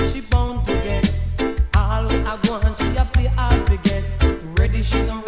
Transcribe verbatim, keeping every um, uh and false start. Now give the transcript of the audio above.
She bound to get all I want. She a play hard to get ready. She don't